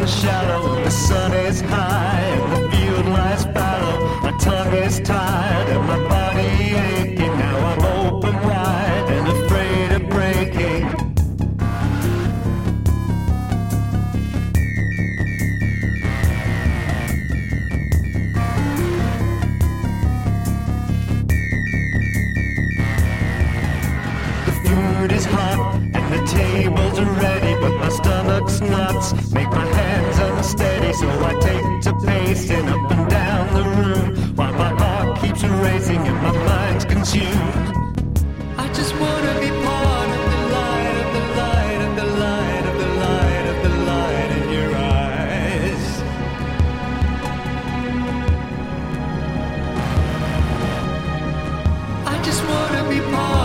is shallow, the sun is high, and the field lies fallow. My tongue is tired and my body aching. Now I'm open wide and afraid of breaking. The food is hot and the tables are ready, but my stomach's nuts make my hands unsteady. So I take to pacing up and down the room while my heart keeps racing and my mind's consumed. I just wanna be part of the light, of the light, of the light, of the light, of the light in your eyes. I just wanna be part